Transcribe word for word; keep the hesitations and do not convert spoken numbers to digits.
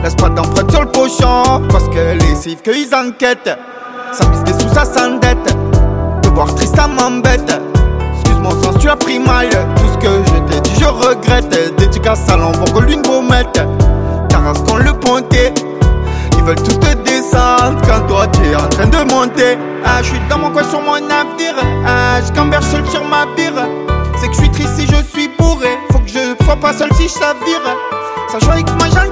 Laisse pas d'empreinte sur le pochon, parce que les cives qu'ils enquêtent. Ça mise des sous, ça s'endette. Te voir triste, ça m'embête. Excuse mon sens, tu as pris mal. Tout ce que je t'ai dit, je regrette. Dédicace à l'envoi, l'une gommette. Carence qu'on le ponté. Ils veulent tous te descendre quand toi t'es en train de monter. Ah, je suis dans mon coin sur mon navire. Ah, je camberge seul sur ma bire. C'est que je suis triste si je suis bourré. Faut que je sois pas seul si je s'avire. Ça joue avec moi, j'en